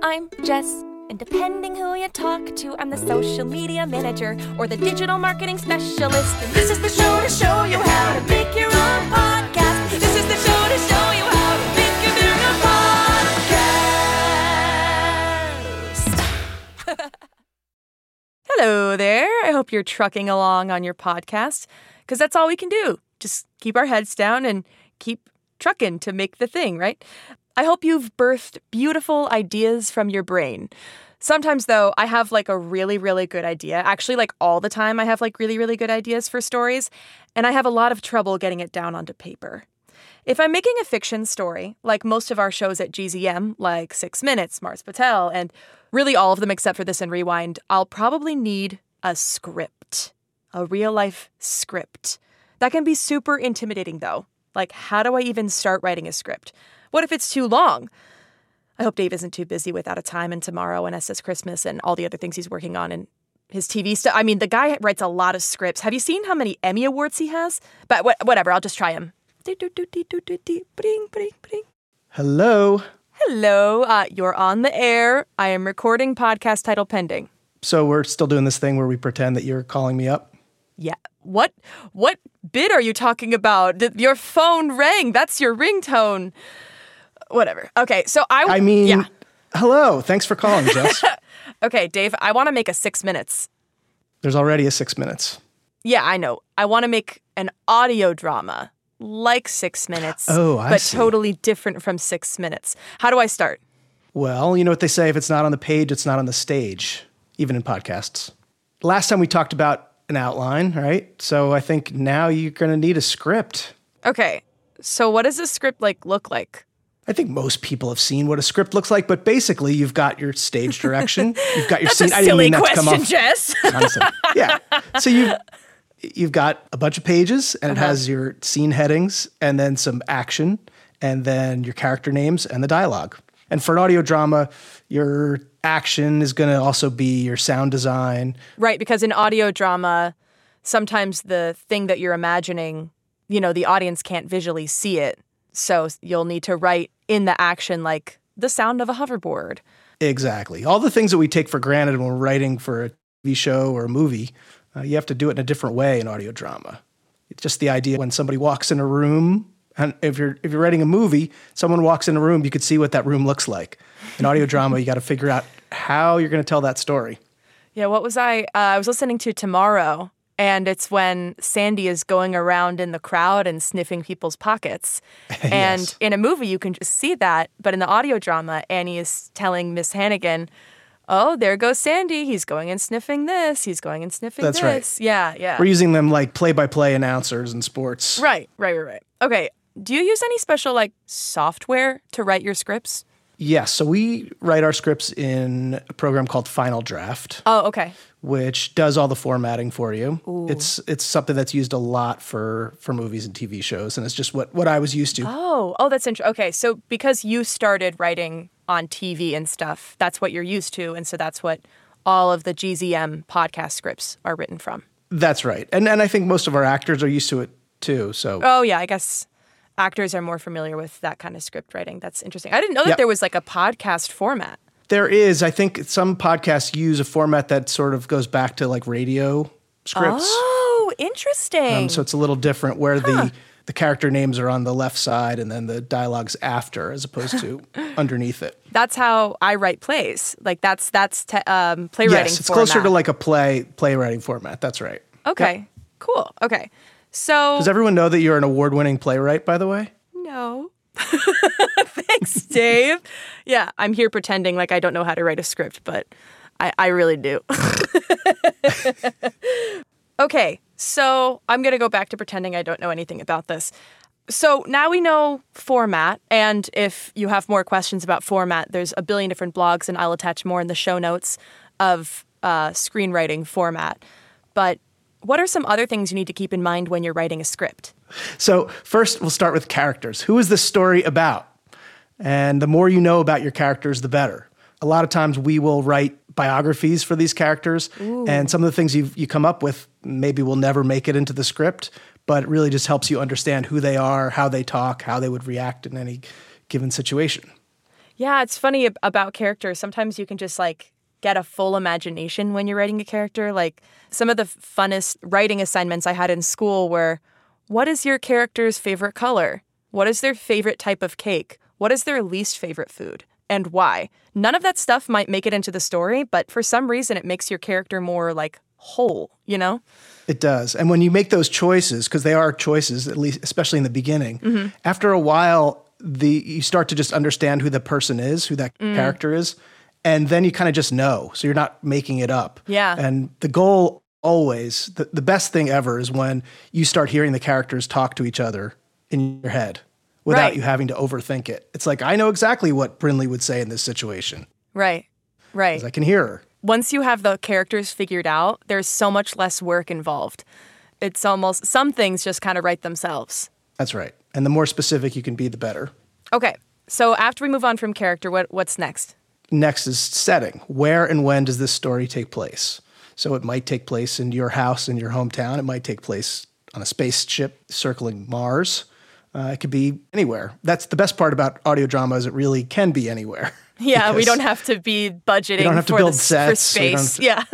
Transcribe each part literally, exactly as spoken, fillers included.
I'm Jess, and depending who you talk to, I'm the social media manager or the digital marketing specialist. And this is the show to show you how to make your own podcast. This is the show to show you how to make your very own podcast. Hello there. I hope you're trucking along on your podcast, because that's all we can do. Just keep our heads down and keep trucking to make the thing, right? I hope you've birthed beautiful ideas from your brain. Sometimes, though, I have like a really, really good idea. Actually, like all the time, I have like really, really good ideas for stories, and I have a lot of trouble getting it down onto paper. If I'm making a fiction story, like most of our shows at G Z M, like Six Minutes, Mars Patel, and really all of them except for this and Rewind, I'll probably need a script, a real-life script. That can be super intimidating, though. Like, how do I even start writing a script? What if it's too long? I hope Dave isn't too busy with Out of Time and Tomorrow and S S Christmas and all the other things he's working on and his T V stuff. I mean, the guy writes a lot of scripts. Have you seen how many Emmy Awards he has? But wh- whatever, I'll just try him. Hello. Hello, uh, you're on the air. I am recording podcast title pending. So we're still doing this thing where we pretend that you're calling me up? Yeah. What what bit are you talking about? Th- Your phone rang. That's your ringtone. Whatever. Okay, so I... I mean, yeah. Hello. Thanks for calling, Jess. Okay, Dave, I want to make a six minutes. There's already a six minutes. Yeah, I know. I want to make an audio drama like Six Minutes, oh, I but see. totally different from Six Minutes. How do I start? Well, you know what they say, if it's not on the page, it's not on the stage, even in podcasts. Last time we talked about an outline, right? So I think now you're going to need a script. Okay, so what does a script like look like? I think most people have seen what a script looks like, but basically you've got your stage direction, you've got your That's scene. a I didn't silly mean that to come question, off Jess. concept. Yeah. So you've, you've got a bunch of pages, and Uh-huh. it has your scene headings, and then some action, and then your character names and the dialogue. And for an audio drama, your action is going to also be your sound design. Right, because in audio drama, sometimes the thing that you're imagining, you know, the audience can't visually see it. So you'll need to write in the action like the sound of a hoverboard. Exactly. All the things that we take for granted when we're writing for a T V show or a movie, uh, you have to do it in a different way in audio drama. It's just the idea when somebody walks in a room, and if you're if you're writing a movie, someone walks in a room, you could see what that room looks like. In audio drama, you got to figure out how you're going to tell that story. Yeah, what was I? Uh, I was listening to Tomorrow, and it's when Sandy is going around in the crowd and sniffing people's pockets. And Yes. in a movie, you can just see that. But in the audio drama, Annie is telling Miss Hannigan, oh, there goes Sandy. He's going and sniffing this. He's going and sniffing That's this. right. Yeah, yeah. We're using them like play-by-play announcers in sports. Right, right, right, right. Okay. Do you use any special, like, software to write your scripts? Yes. So we write our scripts in a program called Final Draft, Oh, okay. which does all the formatting for you. Ooh. It's it's something that's used a lot for, for movies and T V shows, and it's just what, what I was used to. Oh, oh, that's interesting. Okay, so because you started writing on T V and stuff, that's what you're used to, and so that's what all of the G Z M podcast scripts are written from. That's right. And and I think most of our actors are used to it too. So Oh, yeah, I guess actors are more familiar with that kind of script writing. That's interesting. I didn't know that Yep. there was like a podcast format. there is, I think some podcasts use a format that sort of goes back to like radio scripts. Oh, interesting. Um, so it's a little different where the, the character names are on the left side and then the dialogue's after as opposed to underneath it. That's how I write plays. Like that's that's te- um, playwriting Yes, it's format. closer to like a play playwriting format. That's right. Okay, cool. Okay, so Does everyone know that you're an award-winning playwright, by the way? no. Thanks, Dave. Yeah, I'm here pretending like I don't know how to write a script, but I, I really do. Okay, so I'm going to go back to pretending I don't know anything about this. So now we know format, and if you have more questions about format, there's a billion different blogs, and I'll attach more in the show notes of uh, screenwriting format. But what are some other things you need to keep in mind when you're writing a script? So first, we'll start with characters. Who is this story about? And the more you know about your characters, the better. A lot of times we will write biographies for these characters, Ooh. and some of the things you you come up with maybe will never make it into the script, but it really just helps you understand who they are, how they talk, how they would react in any given situation. Yeah, it's funny ab- about characters. Sometimes you can just like get a full imagination when you're writing a character. Like some of the funnest writing assignments I had in school were, what is your character's favorite color? What is their favorite type of cake? What is their least favorite food? And why? None of that stuff might make it into the story, but for some reason it makes your character more like whole, you know? It does. And when you make those choices, because they are choices, at least especially in the beginning, mm-hmm. after a while, the you start to just understand who the person is, who that mm. character is, and then you kind of just know. So you're not making it up. Yeah. And the goal always, the, the best thing ever is when you start hearing the characters talk to each other in your head without right. you having to overthink it. It's like, I know exactly what Brinley would say in this situation. Right, right. Because I can hear her. Once you have the characters figured out, there's so much less work involved. It's almost, some things just kind of write themselves. That's right. And the more specific you can be, the better. Okay. So after we move on from character, what what's next? Next is setting. Where and when does this story take place? So it might take place in your house, in your hometown. It might take place on a spaceship circling Mars. Uh, it could be anywhere. That's the best part about audio drama is it really can be anywhere. Yeah, we don't have to be budgeting you don't have to for, build the, sets, for space. To, yeah.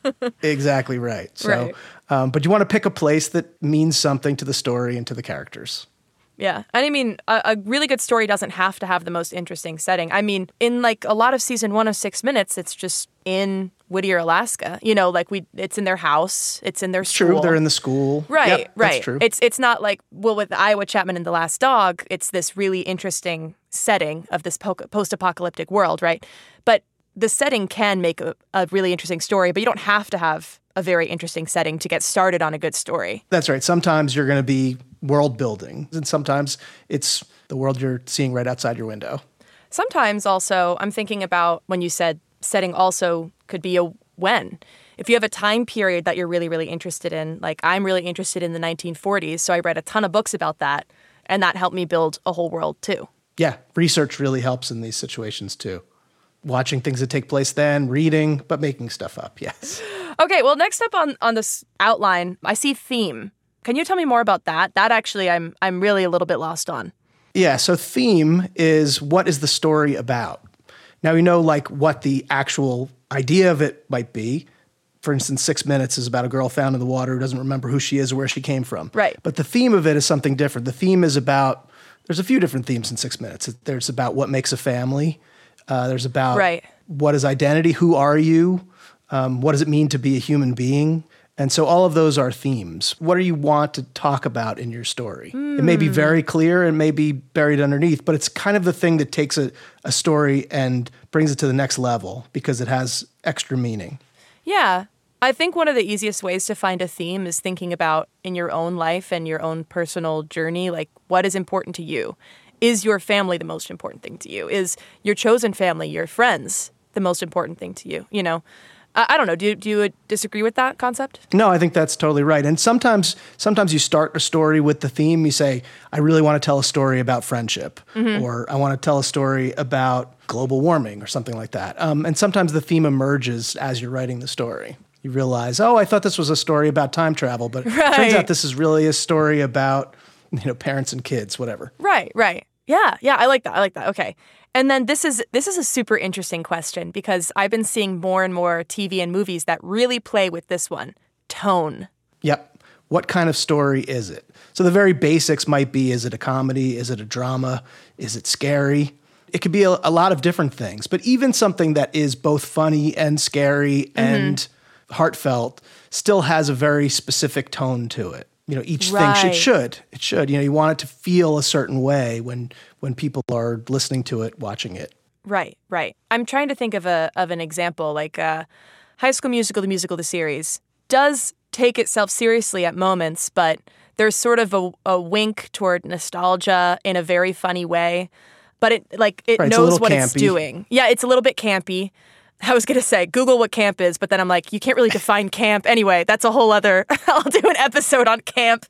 Exactly right. So, right. Um, but you want to pick a place that means something to the story and to the characters. Yeah. And I mean, a, a really good story doesn't have to have the most interesting setting. I mean, in like a lot of season one of Six Minutes, it's just in Whittier, Alaska. You know, like we, it's in their house, it's in their it's school. True, they're in the school. Right, yep, right. That's true. It's it's not like, well, with Iowa Chapman and The Last Dog, it's this really interesting setting of this po- post-apocalyptic world, right? But the setting can make a, a really interesting story, but you don't have to have a very interesting setting to get started on a good story. That's right. Sometimes you're going to be world building, and sometimes it's the world you're seeing right outside your window. Sometimes also, I'm thinking about when you said setting also could be a when. If you have a time period that you're really, really interested in, like I'm really interested in the nineteen forties, so I read a ton of books about that, and that helped me build a whole world too. Yeah, research really helps in these situations too. Watching things that take place then, reading, but making stuff up, yes. Okay, well, next up on, on this outline, I see theme. Can you tell me more about that? That actually I'm I'm really a little bit lost on. Yeah, so theme is what is the story about? Now, we know like what the actual idea of it might be. For instance, Six Minutes is about a girl found in the water who doesn't remember who she is or where she came from. Right. But the theme of it is something different. The theme is about, there's a few different themes in Six Minutes. There's about what makes a family. Uh, there's about right. what is identity, who are you, um, what does it mean to be a human being? And so all of those are themes. What do you want to talk about in your story? Mm. It may be very clear and may be buried underneath, but it's kind of the thing that takes a, a story and brings it to the next level because it has extra meaning. Yeah. I think one of the easiest ways to find a theme is thinking about in your own life and your own personal journey, like what is important to you? Is your family the most important thing to you? Is your chosen family, your friends, the most important thing to you? You know, I, I don't know. Do you, do you disagree with that concept? No, I think that's totally right. And sometimes sometimes you start a story with the theme. You say, I really want to tell a story about friendship, mm-hmm. or I want to tell a story about global warming or something like that. Um, and sometimes the theme emerges as you're writing the story. You realize, oh, I thought this was a story about time travel, but right. it turns out this is really a story about, you know, parents and kids, whatever. Right, right. Yeah, yeah, I like that. I like that. Okay. And then this is this is a super interesting question because I've been seeing more and more T V and movies that really play with this one. Tone. Yep. What kind of story is it? So the very basics might be, is it a comedy? Is it a drama? Is it scary? It could be a, a lot of different things, but even something that is both funny and scary mm-hmm. and heartfelt still has a very specific tone to it. You know, each right. thing, it should, it should, you know, you want it to feel a certain way when, when people are listening to it, watching it. Right, right. I'm trying to think of a, of an example, like uh, High School Musical, the musical, the series does take itself seriously at moments, but there's sort of a, a wink toward nostalgia in a very funny way, but it like, it right, knows what campy. It's doing. Yeah, it's a little bit campy. I was going to say, Google what camp is, but then I'm like, you can't really define camp. Anyway, that's a whole other, I'll do an episode on camp.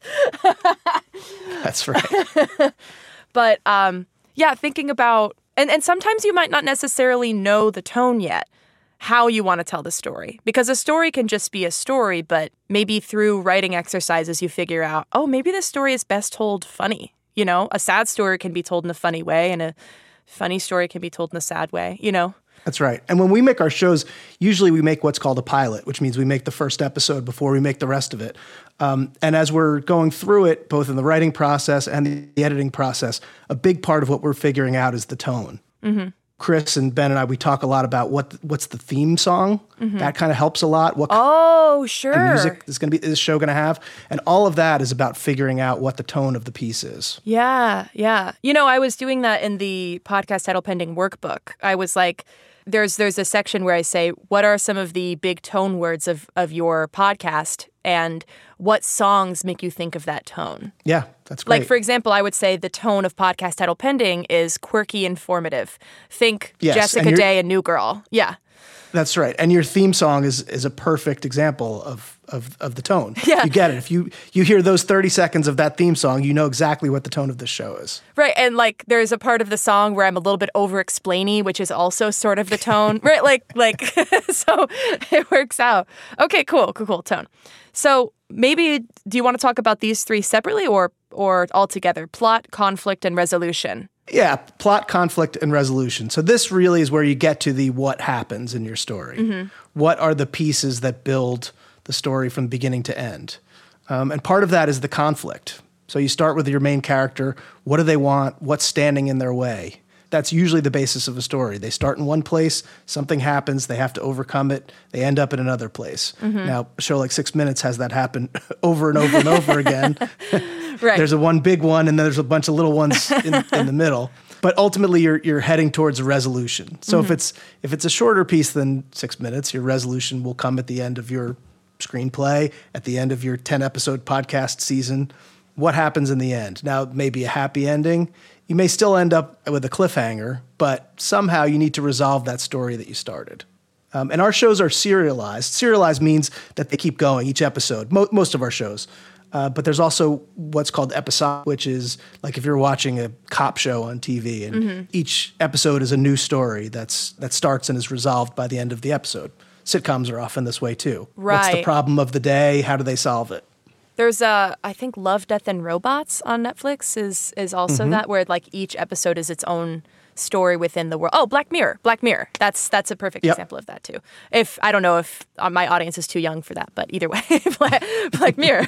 That's right. But um, yeah, thinking about, and, and sometimes you might not necessarily know the tone yet, how you want to tell the story. Because a story can just be a story, but maybe through writing exercises you figure out, oh, maybe this story is best told funny. You know, a sad story can be told in a funny way, and a funny story can be told in a sad way, you know? That's right. And when we make our shows, usually we make what's called a pilot, which means we make the first episode before we make the rest of it. Um, and as we're going through it, both in the writing process and the editing process, a big part of what we're figuring out is the tone. Mm-hmm. Chris and Ben and I, we talk a lot about what what's the theme song. Mm-hmm. That kind of helps a lot. What oh, sure. kind of music is going to be is this show going to have? And all of that is about figuring out what the tone of the piece is. Yeah, yeah. You know, I was doing that in the podcast title pending workbook. I was like, there's there's a section where I say, what are some of the big tone words of of your podcast, and what songs make you think of that tone? Yeah, that's great. Like, for example, I would say the tone of podcast title pending is quirky, informative. Think yes, Jessica and Day and New Girl. Yeah. That's right. And your theme song is is a perfect example of of, of the tone. Yeah. You get it. If you, you hear those thirty seconds of that theme song, you know exactly what the tone of this show is. Right. And like there's a part of the song where I'm a little bit over-explainy, which is also sort of the tone. Right? Like, like so it works out. Okay, cool, cool, cool, tone. So maybe do you want to talk about these three separately or or all together? Plot, conflict, and resolution. Yeah, plot, conflict, and resolution. So this really is where you get to the what happens in your story. Mm-hmm. What are the pieces that build the story from beginning to end? Um, and part of that is the conflict. So you start with your main character. What do they want? What's standing in their way? That's usually the basis of a story. They start in one place, something happens, they have to overcome it, they end up in another place. Mm-hmm. Now, a show like Six Minutes has that happen over and over and over again. Right. There's a one big one, and then there's a bunch of little ones in, in the middle. But ultimately, you're you're heading towards a resolution. So mm-hmm. if it's if it's a shorter piece than six minutes, your resolution will come at the end of your screenplay, at the end of your ten-episode podcast season. What happens in the end? Now, maybe a happy ending. You may still end up with a cliffhanger, but somehow you need to resolve that story that you started. Um, and our shows are serialized. Serialized means that they keep going each episode, mo- most of our shows. Uh, but there's also what's called episode, which is like if you're watching a cop show on T V, and mm-hmm. each episode is a new story that's that starts and is resolved by the end of the episode. Sitcoms are often this way too. Right. What's the problem of the day? How do they solve it? There's a, I think Love, Death, and Robots on Netflix is is also mm-hmm. that, where like each episode is its own story within the world. Oh, Black Mirror, Black Mirror. That's that's a perfect yep. example of that too. If I don't know if uh, my audience is too young for that, but either way, Black, Black Mirror.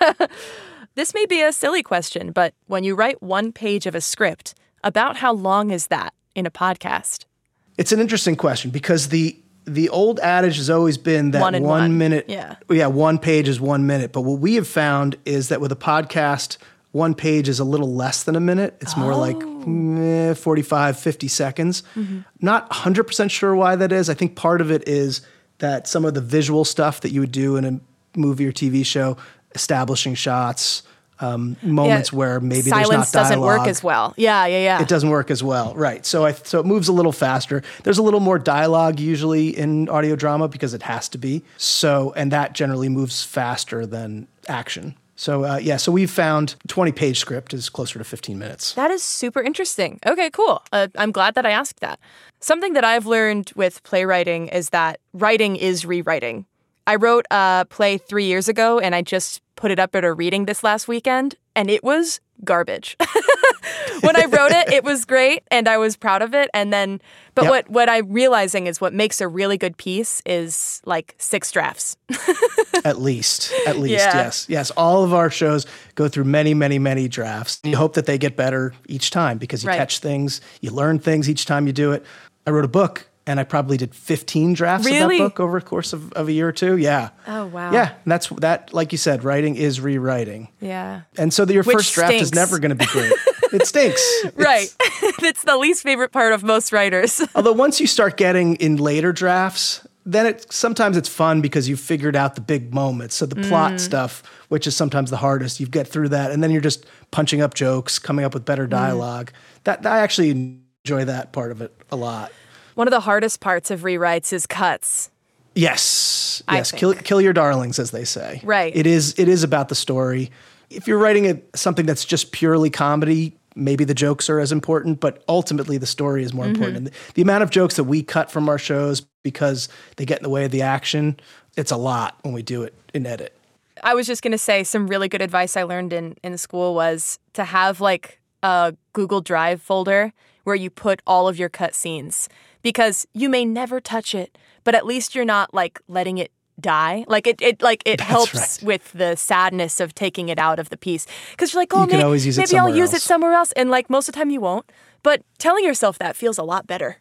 This may be a silly question, but when you write one page of a script, about how long is that in a podcast? It's an interesting question because the The old adage has always been that one, one, one minute, yeah. yeah, one page is one minute. But what we have found is that with a podcast, one page is a little less than a minute. It's more oh. like eh, forty-five, fifty seconds. Mm-hmm. Not one hundred percent sure why that is. I think part of it is that some of the visual stuff that you would do in a movie or T V show, establishing shots, um, moments yeah. where maybe Silence there's not dialogue. doesn't work as well. Yeah, yeah, yeah. It doesn't work as well, right. So I, so it moves a little faster. There's a little more dialogue usually in audio drama because it has to be. So, and that generally moves faster than action. So uh, yeah, so we've found twenty-page script is closer to fifteen minutes. That is super interesting. Okay, cool. Uh, I'm glad that I asked that. Something that I've learned with playwriting is that writing is rewriting. I wrote a play three years ago, and I just put it up at a reading this last weekend, and it was garbage. When I wrote it, it was great, and I was proud of it. And then, but yep. what what I'm realizing is what makes a really good piece is like six drafts. At least, at least, yeah. yes, yes. All of our shows go through many, many, many drafts. You hope that they get better each time because you right. catch things, you learn things each time you do it. I wrote a book. And I probably did fifteen drafts really? of that book over the course of, of a year or two. Yeah. Oh, wow. Yeah. And that's that, like you said, writing is rewriting. Yeah. And so that your Which first draft stinks. is never going to be great. It stinks. Right. It's the least favorite part of most writers. Although once you start getting in later drafts, then it sometimes it's fun because you've figured out the big moments. So the mm. plot stuff, which is sometimes the hardest, you get through that. And then you're just punching up jokes, coming up with better dialogue. Mm. That I actually enjoy that part of it a lot. One of the hardest parts of rewrites is cuts. Yes, yes. Kill, kill your darlings, as they say. Right. It is. It is about the story. If you're writing a, something that's just purely comedy, maybe the jokes are as important, but ultimately the story is more mm-hmm. important. And the, the amount of jokes that we cut from our shows because they get in the way of the action, it's a lot when we do it in edit. I was just going to say some really good advice I learned in, in school was to have like a Google Drive folder where you put all of your cut scenes, because you may never touch it, but at least you're not like letting it die. Like it, it like it That's helps right. with the sadness of taking it out of the piece. Because you're like, oh, You can may- always use it maybe I'll somewhere use it else. somewhere else. And like most of the time you won't. But telling yourself that feels a lot better.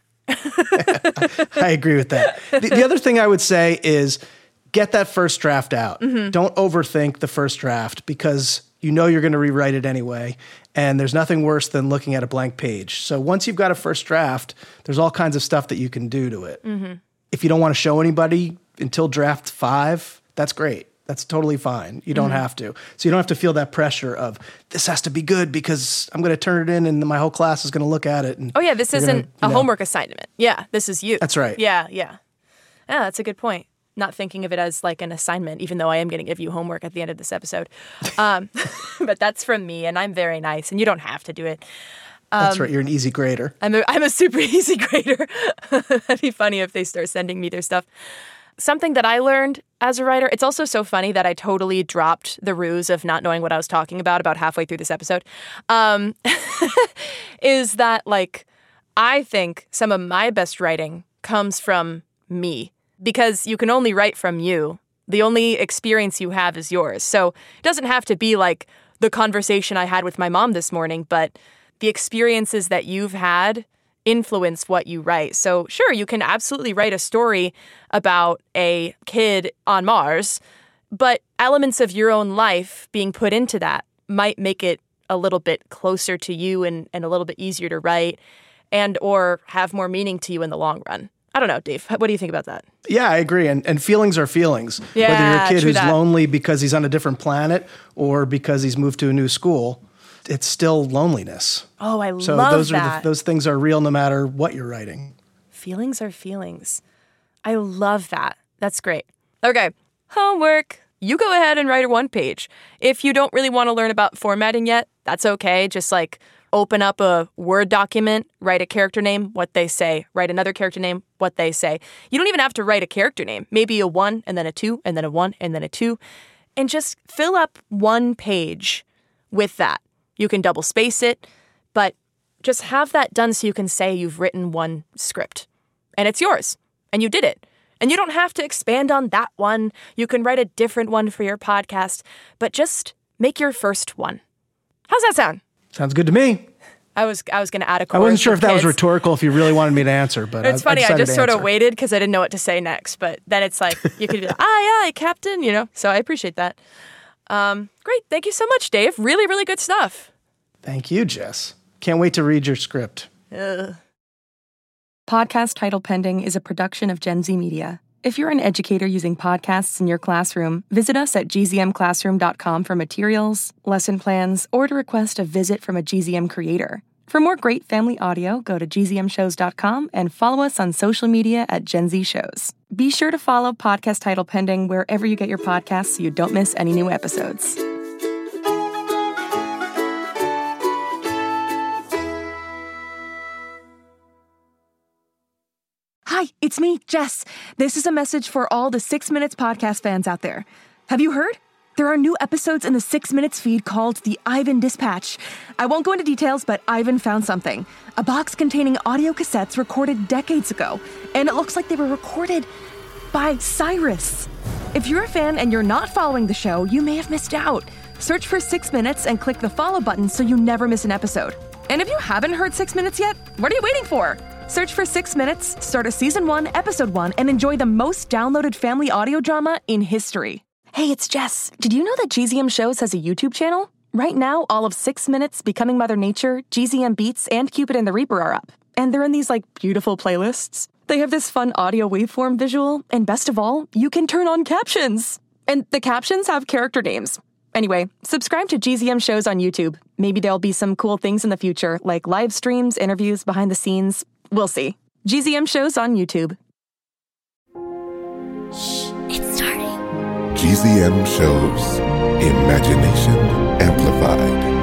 I agree with that. The, the other thing I would say is get that first draft out. Mm-hmm. Don't overthink the first draft, because you know you're going to rewrite it anyway. And there's nothing worse than looking at a blank page. So once you've got a first draft, there's all kinds of stuff that you can do to it. Mm-hmm. If you don't want to show anybody until draft five, that's great. That's totally fine. You don't Mm-hmm. have to. So you don't have to feel that pressure of this has to be good because I'm going to turn it in and my whole class is going to look at it. And Oh, yeah, this they're isn't gonna, a you know, homework assignment. Yeah, this is you. That's right. Yeah, yeah. Yeah, that's a good point. Not thinking of it as like an assignment, even though I am going to give you homework at the end of this episode. Um, but that's from me, and I'm very nice, and you don't have to do it. That's right. You're an easy grader. I'm a, I'm a super easy grader. That'd be funny if they start sending me their stuff. Something that I learned as a writer, it's also so funny that I totally dropped the ruse of not knowing what I was talking about about halfway through this episode, um, is that like I think some of my best writing comes from me, because you can only write from you. The only experience you have is yours. So it doesn't have to be like the conversation I had with my mom this morning, but the experiences that you've had influence what you write. So sure, you can absolutely write a story about a kid on Mars, but elements of your own life being put into that might make it a little bit closer to you and, and a little bit easier to write, and or have more meaning to you in the long run. I don't know, Dave. What do you think about that? Yeah, I agree. And and feelings are feelings. Yeah, Whether you're a kid true who's that. lonely because he's on a different planet or because he's moved to a new school, it's still loneliness. Oh, I So love those that. are the, those things are real no matter what you're writing. Feelings are feelings. I love that. That's great. Okay, homework. You go ahead and write a one page. If you don't really want to learn about formatting yet, that's okay. Just like open up a Word document, write a character name, what they say, write another character name, what they say. You don't even have to write a character name. Maybe a one and then a two and then a one and then a two. And just fill up one page with that. You can double space it, but just have that done so you can say you've written one script. And it's yours. And you did it. And you don't have to expand on that one. You can write a different one for your podcast, but just make your first one. How's that sound? Sounds good to me. I was I was going to add a I chorus wasn't sure of if that was kids. rhetorical, if you really wanted me to answer, but It's I, funny. I, decided just to sort of answer. waited because I didn't know what to say next. But then it's like you could be like, aye, aye, Captain, you know. So I appreciate that. Um, great. Thank you so much, Dave. Really, really good stuff. Thank you, Jess. Can't wait to read your script. Ugh. Podcast Title Pending is a production of Gen Z Media. If you're an educator using podcasts in your classroom, visit us at g z m classroom dot com for materials, lesson plans, or to request a visit from a G Z M creator. For more great family audio, go to g z m shows dot com and follow us on social media at Gen Z Shows. Be sure to follow Podcast Title Pending wherever you get your podcasts so you don't miss any new episodes. Hi, it's me, Jess. This is a message for all the Six Minutes podcast fans out there. Have you heard? There are new episodes in the Six Minutes feed called the Ivan Dispatch. I won't go into details, but Ivan found something. A box containing audio cassettes recorded decades ago, and it looks like they were recorded by Cyrus. If you're a fan and you're not following the show, you may have missed out. Search for Six Minutes and click the follow button so you never miss an episode. And if you haven't heard Six Minutes yet, what are you waiting for? Search for Six Minutes, start a season one, episode one, and enjoy the most downloaded family audio drama in history. Hey, it's Jess. Did you know that G Z M Shows has a YouTube channel? Right now, all of Six Minutes, Becoming Mother Nature, G Z M Beats, and Cupid and the Reaper are up. And they're in these, like, beautiful playlists. They have this fun audio waveform visual, and best of all, you can turn on captions. And the captions have character names. Anyway, subscribe to G Z M Shows on YouTube. Maybe there'll be some cool things in the future, like live streams, interviews, behind the scenes. We'll see. G Z M Shows on YouTube. Shh, it's starting. G Z M Shows. Imagination Amplified.